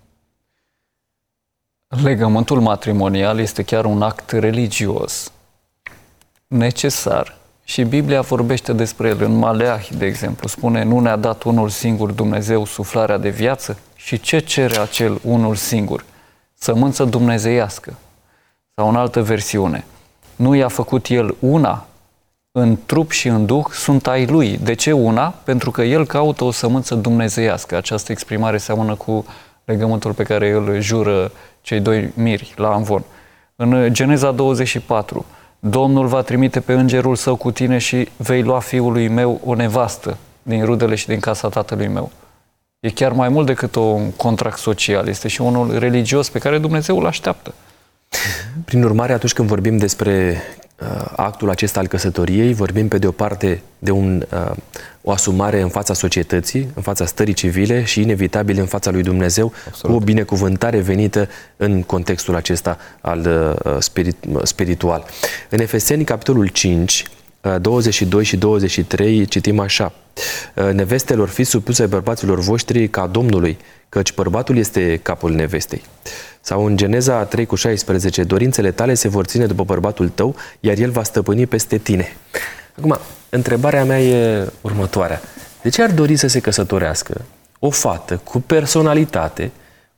Speaker 3: Legământul matrimonial este chiar un act religios necesar și Biblia vorbește despre el. În Maleahi, de exemplu, spune: nu ne-a dat unul singur Dumnezeu suflarea de viață? Și ce cere acel unul singur? Sămânță dumnezeiască. Sau în altă versiune: nu i-a făcut el una? În trup și în duh sunt ai lui. De ce una? Pentru că el caută o sămânță dumnezeiască. Această exprimare seamănă cu legământul pe care îl jură cei doi miri la Amvon. În Geneza 24, Domnul va trimite pe îngerul său cu tine și vei lua fiului meu o nevastă din rudele și din casa tatălui meu. E chiar mai mult decât un contract social, este și unul religios pe care Dumnezeu îl așteaptă.
Speaker 2: Prin urmare, atunci când vorbim despre actul acesta al căsătoriei, vorbim pe de o parte de o asumare în fața societății, în fața stării civile și inevitabil în fața lui Dumnezeu, absolut, cu o binecuvântare venită în contextul acesta spiritual. În Efeseni, capitolul 5, 22 și 23, citim așa: nevestelor, fiți supuse bărbaților voștri ca Domnului, căci bărbatul este capul nevestei. Sau în Geneza 3:16, dorințele tale se vor ține după bărbatul tău, iar el va stăpâni peste tine. Acum, întrebarea mea e următoarea. De ce ar dori să se căsătorească o fată cu personalitate,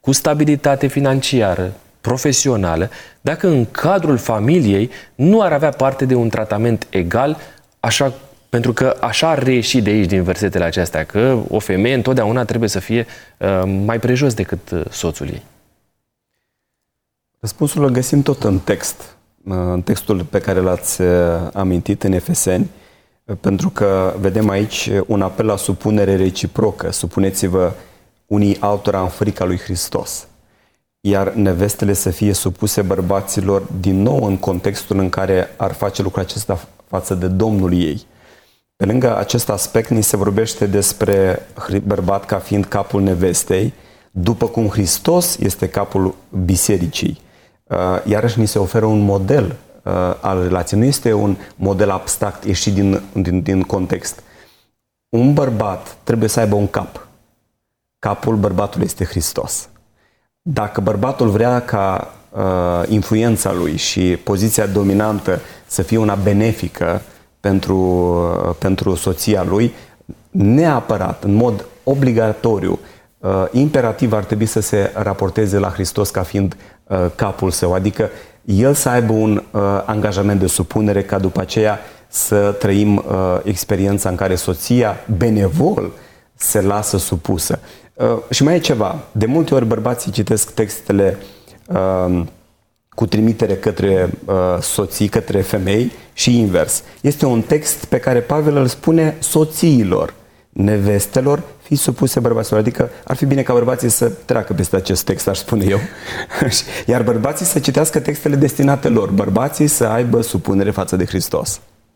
Speaker 2: cu stabilitate financiară, profesională, dacă în cadrul familiei nu ar avea parte de un tratament egal, așa, pentru că așa ar reieși de aici, din versetele acestea, că o femeie întotdeauna trebuie să fie mai prejos decât soțul ei.
Speaker 4: Răspunsul îl găsim tot în text, în textul pe care l-ați amintit, în Efeseni, pentru că vedem aici un apel la supunere reciprocă. Supuneți-vă unii altora în frica lui Hristos. Iar nevestele să fie supuse bărbaților din nou în contextul în care ar face lucrul acesta față de Domnul ei. Pe lângă acest aspect, ni se vorbește despre bărbat ca fiind capul nevestei, după cum Hristos este capul bisericii. Iarăși ni se oferă un model al relației. Nu este un model abstract ieșit din context. Un bărbat trebuie să aibă un cap. Capul bărbatului este Hristos. Dacă bărbatul vrea ca influența lui și poziția dominantă să fie una benefică pentru soția lui, neapărat, în mod obligatoriu, imperativ ar trebui să se raporteze la Hristos ca fiind capul său, adică el să aibă un angajament de supunere, ca după aceea să trăim experiența în care soția benevol se lasă supusă. Și mai e ceva, de multe ori bărbații citesc textele cu trimitere către soții, către femei și invers. Este un text pe care Pavel îl spune soțiilor, nevestelor, fi supuse bărbaților. Adică ar fi bine ca bărbații să treacă peste acest text, aș spune eu. Iar bărbații să citească textele destinate lor. Bărbații să aibă supunere față de Hristos.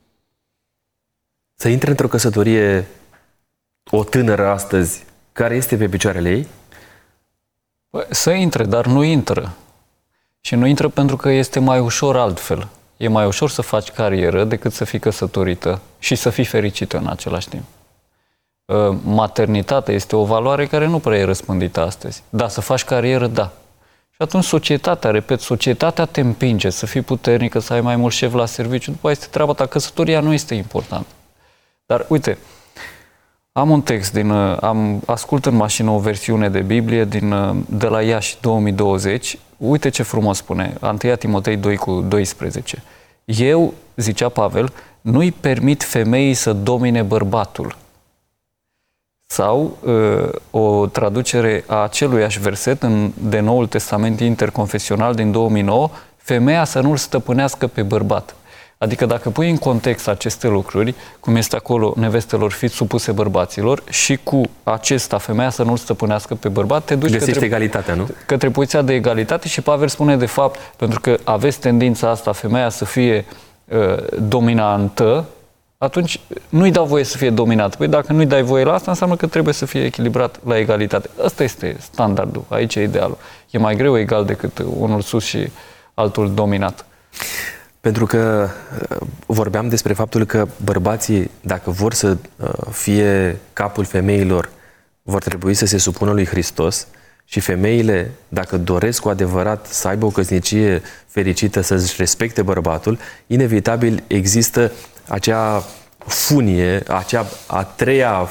Speaker 2: Să intre într-o căsătorie o tânără astăzi care este pe picioarele ei?
Speaker 3: Să intre, dar nu intră. Și nu intră pentru că este mai ușor altfel. E mai ușor să faci carieră decât să fii căsătorită și să fii fericită în același timp. Maternitatea este o valoare care nu prea e răspândită astăzi. Da, să faci carieră, da. Și atunci societatea te împinge să fii puternică, să ai mai mult șef la serviciu. După aceea este treaba ta, căsătoria nu este importantă. Dar uite, am un text, ascult în mașină o versiune de Biblie de la Iași 2020. Uite ce frumos spune, 1 Timotei 2:12. Eu, zicea Pavel, nu-i permit femeii să domine bărbatul. Sau o traducere a aceluiași verset de Noul Testament interconfesional din 2009, femeia să nu-l stăpânească pe bărbat. Adică dacă pui în context aceste lucruri, cum este acolo, nevestelor fiți supuse bărbaților, și cu acesta, femeia să nu-l stăpânească pe bărbat, te duci
Speaker 2: egalitatea, nu?
Speaker 3: Către poziția de egalitate. Și Pavel spune, de fapt, pentru că aveți tendința asta, femeia să fie dominantă, atunci nu-i dau voie să fie dominat. Păi dacă nu-i dai voie la asta, înseamnă că trebuie să fie echilibrat la egalitate. Asta este standardul, aici e idealul. E mai greu egal decât unul sus și altul dominat.
Speaker 2: Pentru că vorbeam despre faptul că bărbații, dacă vor să fie capul femeilor, vor trebui să se supună lui Hristos, și femeile, dacă doresc cu adevărat să aibă o căsnicie fericită, să-și respecte bărbatul, inevitabil există acea funie, a treia,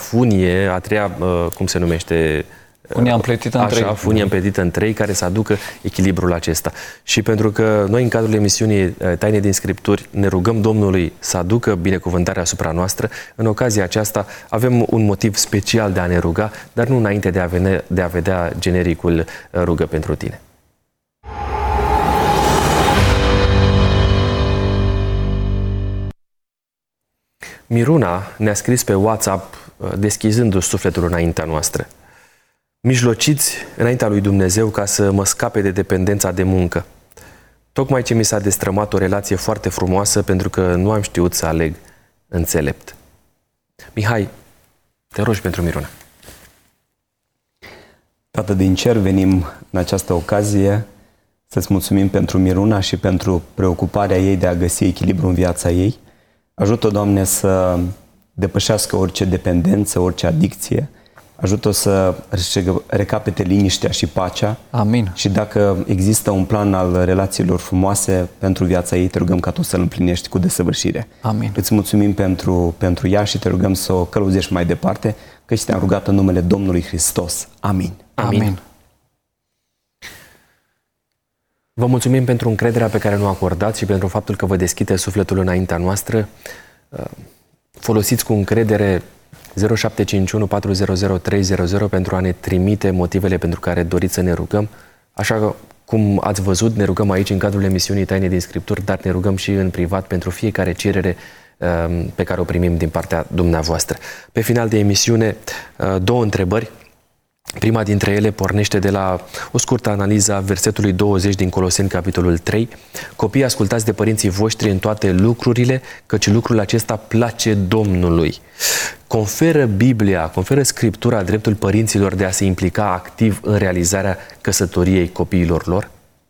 Speaker 2: cum se numește?
Speaker 3: Funia împletită în trei.
Speaker 2: Așa, funia împletită în trei, care să aducă echilibrul acesta. Și pentru că noi, în cadrul emisiunii Taine din Scripturi, ne rugăm Domnului să aducă binecuvântarea asupra noastră, în ocazia aceasta avem un motiv special de a ne ruga, dar nu înainte de a vedea genericul Rugă pentru tine. Miruna ne-a scris pe WhatsApp, deschizându-și sufletul înaintea noastră. Mijlociți înaintea lui Dumnezeu ca să mă scape de dependența de muncă. Tocmai ce mi s-a destrămat o relație foarte frumoasă pentru că nu am știut să aleg înțelept. Mihai, te rogi pentru Miruna.
Speaker 4: Tată din cer, venim în această ocazie să-ți mulțumim pentru Miruna și pentru preocuparea ei de a găsi echilibru în viața ei. Ajută-o, Doamne, să depășească orice dependență, orice adicție. Ajută-o să recapete liniștea și pacea.
Speaker 3: Amin.
Speaker 4: Și dacă există un plan al relațiilor frumoase pentru viața ei, te rugăm ca tu să-l împlinești cu desăvârșire.
Speaker 3: Amin.
Speaker 4: Îți mulțumim pentru ea și te rugăm să o călăuzești mai departe, căci te-am rugat în numele Domnului Hristos. Amin.
Speaker 3: Amin.
Speaker 2: Vă mulțumim pentru încrederea pe care ne-o acordați și pentru faptul că vă deschide sufletul înaintea noastră. Folosiți cu încredere 0751 400 300 pentru a ne trimite motivele pentru care doriți să ne rugăm. Așa cum ați văzut, ne rugăm aici în cadrul emisiunii Taine din Scripturi, dar ne rugăm și în privat pentru fiecare cerere pe care o primim din partea dumneavoastră. Pe final de emisiune, 2 întrebări. Prima dintre ele pornește de la o scurtă analiză a versetului 20 din Coloseni, capitolul 3. Copiii, ascultați de părinții voștri în toate lucrurile, căci lucrul acesta place Domnului. Conferă Biblia, conferă Scriptura dreptul părinților de a se implica activ în realizarea căsătoriei copiilor lor?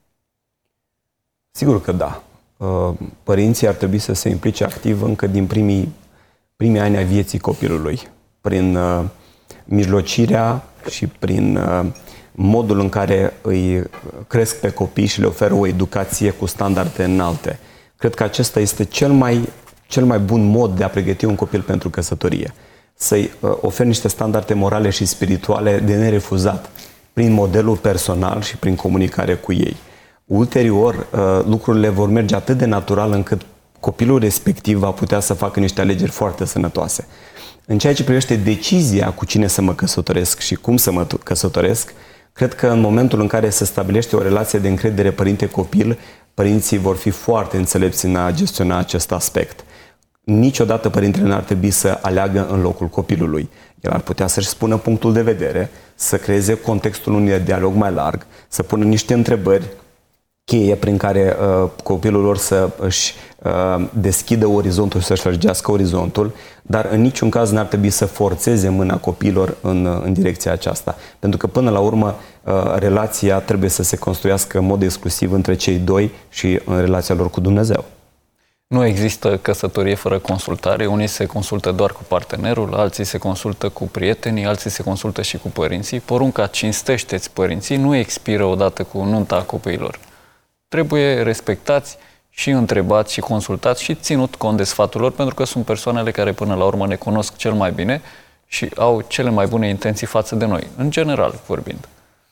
Speaker 4: Sigur că da. Părinții ar trebui să se implice activ încă din primii ani ai vieții copilului, prin mijlocirea și prin modul în care îi cresc pe copii și le oferă o educație cu standarde înalte. Cred că acesta este cel mai bun mod de a pregăti un copil pentru căsătorie. Să-i oferi niște standarde morale și spirituale de nerefuzat prin modelul personal și prin comunicare cu ei. Ulterior, lucrurile vor merge atât de natural încât copilul respectiv va putea să facă niște alegeri foarte sănătoase. În ceea ce privește decizia cu cine să mă căsătoresc și cum să mă căsătoresc, cred că în momentul în care se stabilește o relație de încredere părinte-copil, părinții vor fi foarte înțelepți în a gestiona acest aspect. Niciodată părintele n-ar trebui să aleagă în locul copilului. El ar putea să-și spună punctul de vedere, să creeze contextul unui dialog mai larg, să pună niște întrebări cheie prin care copilul lor să își deschidă orizontul și să-și lărgească orizontul, dar în niciun caz n-ar trebui să forțeze mâna copiilor în direcția aceasta. Pentru că până la urmă relația trebuie să se construiască în mod exclusiv între cei doi și în relația lor cu Dumnezeu.
Speaker 3: Nu există căsătorie fără consultare. Unii se consultă doar cu partenerul, alții se consultă cu prietenii, alții se consultă și cu părinții. Porunca cinstește-ți părinții nu expiră odată cu nunta copiilor. Trebuie respectați și întrebați și consultați și ținut cont de sfatul lor, pentru că sunt persoanele care până la urmă ne cunosc cel mai bine și au cele mai bune intenții față de noi, în general vorbind.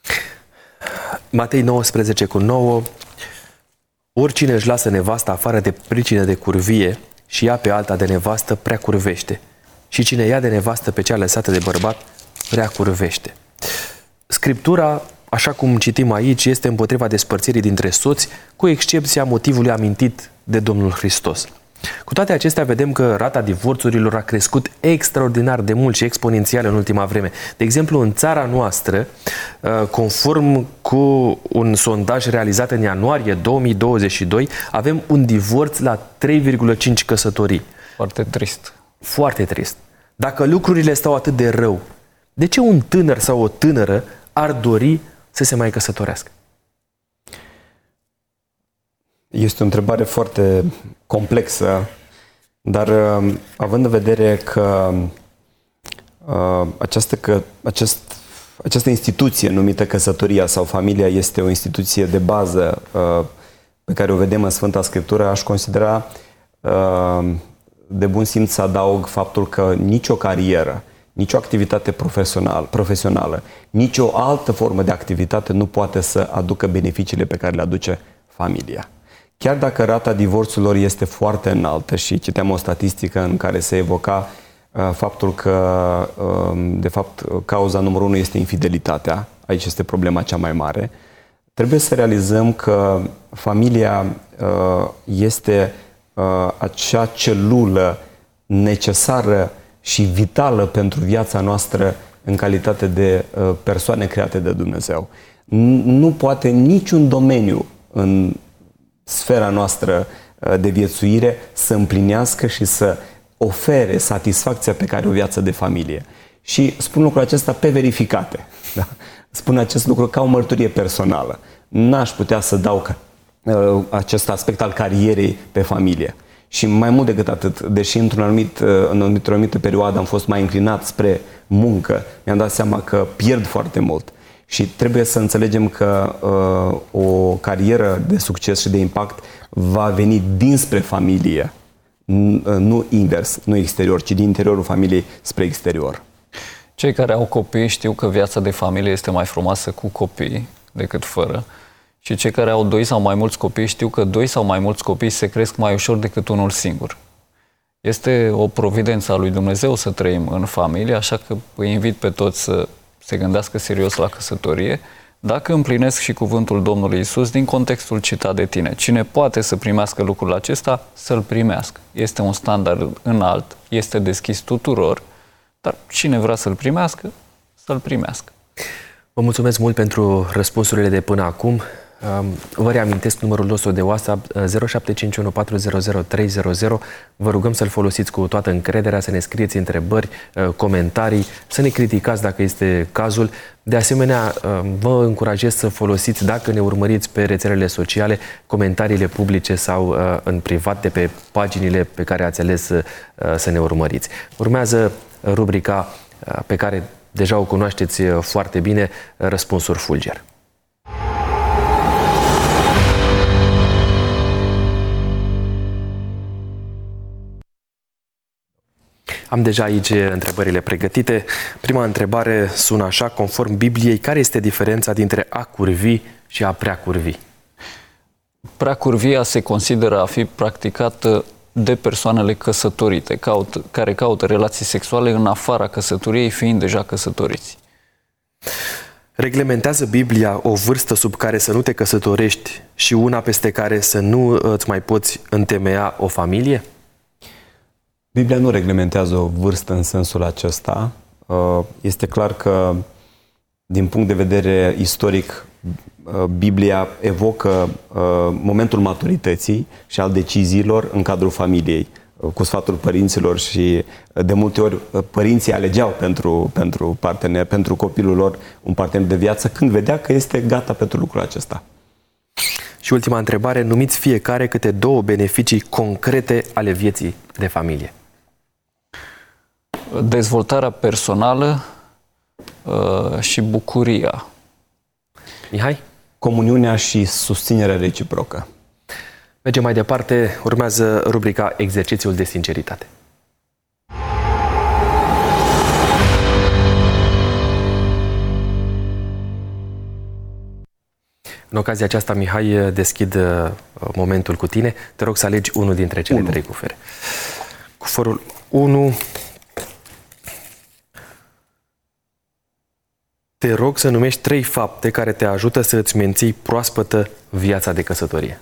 Speaker 2: Matei 19:9. Oricine își lasă nevasta afară de pricină de curvie și ia pe alta de nevastă, prea curvește. Și cine ia de nevastă pe cea lăsată de bărbat, prea curvește. Scriptura, așa cum citim aici, este împotriva despărțirii dintre soți, cu excepția motivului amintit de Domnul Hristos. Cu toate acestea, vedem că rata divorțurilor a crescut extraordinar de mult și exponențial în ultima vreme. De exemplu, în țara noastră, conform cu un sondaj realizat în ianuarie 2022, avem un divorț la 3,5 căsătorii.
Speaker 3: Foarte trist.
Speaker 2: Foarte trist. Dacă lucrurile stau atât de rău, de ce un tânăr sau o tânără ar dori să se mai căsătorească?
Speaker 4: Este o întrebare foarte complexă, dar având în vedere că această instituție numită căsătoria sau familia este o instituție de bază pe care o vedem în Sfânta Scriptură, aș considera de bun simț să adaug faptul că nicio carieră, nicio activitate profesională, nicio altă formă de activitate nu poate să aducă beneficiile pe care le aduce familia. Chiar dacă rata divorțurilor este foarte înaltă și citeam o statistică în care se evoca faptul că, de fapt, cauza numărul 1 este infidelitatea, aici este problema cea mai mare, trebuie să realizăm că familia este acea celulă necesară și vitală pentru viața noastră în calitate de persoane create de Dumnezeu. Nu poate niciun domeniu în sfera noastră de viețuire să împlinească și să ofere satisfacția pe care o viață de familie. Și spun lucrul acesta pe verificate. Da? Spun acest lucru ca o mărturie personală. N-aș putea să dau acest aspect al carierei pe familie. Și mai mult decât atât, deși într-o anumită perioadă am fost mai înclinat spre muncă, mi-am dat seama că pierd foarte mult. Și trebuie să înțelegem că o carieră de succes și de impact va veni dinspre familie, nu invers, nu exterior, ci din interiorul familiei spre exterior.
Speaker 3: Cei care au copii știu că viața de familie este mai frumoasă cu copii decât fără Și cei care au 2 sau mai mulți copii știu că 2 sau mai mulți copii se cresc mai ușor decât unul singur. Este o providență a lui Dumnezeu să trăim în familie, așa că îi invit pe toți să se gândească serios la căsătorie, dacă împlinesc și cuvântul Domnului Iisus din contextul citat de tine. Cine poate să primească lucrul acesta, să-l primească. Este un standard înalt, este deschis tuturor, dar cine vrea să-l primească, să-l primească.
Speaker 2: Vă mulțumesc mult pentru răspunsurile de până acum. Vă reamintesc numărul nostru de WhatsApp 0751 400 300. Vă rugăm să-l folosiți cu toată încrederea, să ne scrieți întrebări, comentarii, să ne criticați dacă este cazul. De asemenea, vă încurajez să folosiți, dacă ne urmăriți pe rețelele sociale, comentariile publice sau în privat de pe paginile pe care ați ales să ne urmăriți. Urmează rubrica pe care deja o cunoașteți foarte bine, Răspunsuri Fulger. Am deja aici întrebările pregătite. Prima întrebare sună așa, conform Bibliei, care este diferența dintre a curvi și a prea curvi?
Speaker 3: Preacurvia se consideră a fi practicată de persoanele căsătorite, care caută relații sexuale în afara căsătoriei, fiind deja căsătoriți.
Speaker 2: Reglementează Biblia o vârstă sub care să nu te căsătorești și una peste care să nu îți mai poți întemeia o familie?
Speaker 4: Biblia nu reglementează o vârstă în sensul acesta. Este clar că, din punct de vedere istoric, Biblia evocă momentul maturității și al deciziilor în cadrul familiei, cu sfatul părinților, și de multe ori părinții alegeau pentru partener, pentru copilul lor un partener de viață când vedea că este gata pentru lucrul acesta.
Speaker 2: Și ultima întrebare, numiți fiecare câte 2 beneficii concrete ale vieții de familie.
Speaker 3: Dezvoltarea personală și bucuria.
Speaker 2: Mihai?
Speaker 4: Comuniunea și susținerea reciprocă.
Speaker 2: Mergem mai departe, urmează rubrica Exercițiul de sinceritate. În ocazia aceasta, Mihai, deschid momentul cu tine. Te rog să alegi unul dintre cele 3 cufere. Cuforul 1. Te rog să numești 3 fapte care te ajută să îți menții proaspătă viața de căsătorie.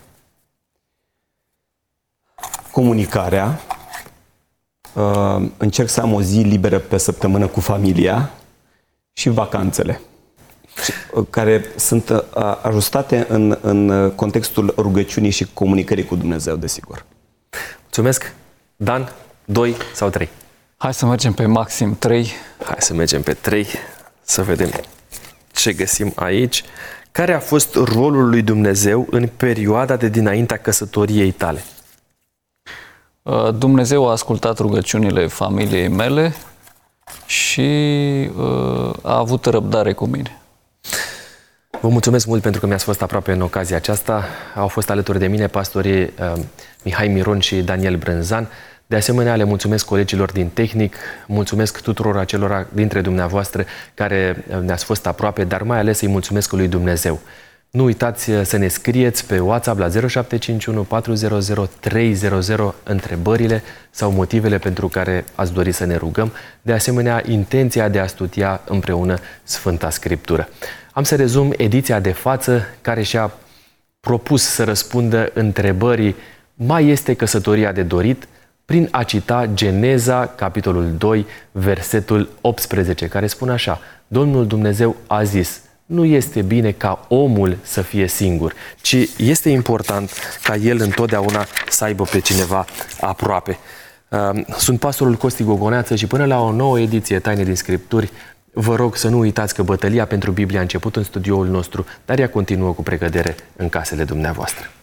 Speaker 4: Comunicarea. Încerc să am o zi liberă pe săptămână cu familia și vacanțele, care sunt ajustate în contextul rugăciunii și comunicării cu Dumnezeu, desigur.
Speaker 2: Mulțumesc. Dan, 2 sau 3?
Speaker 3: Hai să mergem pe maxim 3.
Speaker 2: Hai să mergem pe 3, să vedem ce găsim aici. Care a fost rolul lui Dumnezeu în perioada de dinaintea căsătoriei tale?
Speaker 3: Dumnezeu a ascultat rugăciunile familiei mele și a avut răbdare cu mine.
Speaker 2: Vă mulțumesc mult pentru că mi-ați fost aproape în ocazia aceasta. Au fost alături de mine pastorii Mihai Miron și Daniel Brânzan. De asemenea, le mulțumesc colegilor din tehnic, mulțumesc tuturor acelora dintre dumneavoastră care ne-ați fost aproape, dar mai ales îi mulțumesc lui Dumnezeu. Nu uitați să ne scrieți pe WhatsApp la 0751 400 300 întrebările sau motivele pentru care ați dori să ne rugăm. De asemenea, intenția de a studia împreună Sfânta Scriptură. Am să rezum ediția de față care și-a propus să răspundă întrebării: mai este căsătoria de dorit? Prin a cita Geneza, capitolul 2, versetul 18, care spune așa: Domnul Dumnezeu a zis, nu este bine ca omul să fie singur, ci este important ca el întotdeauna să aibă pe cineva aproape. Sunt pastorul Costi Gogoneață și până la o nouă ediție Taine din Scripturi, vă rog să nu uitați că bătălia pentru Biblie a început în studioul nostru, dar ea continuă cu precădere în casele dumneavoastră.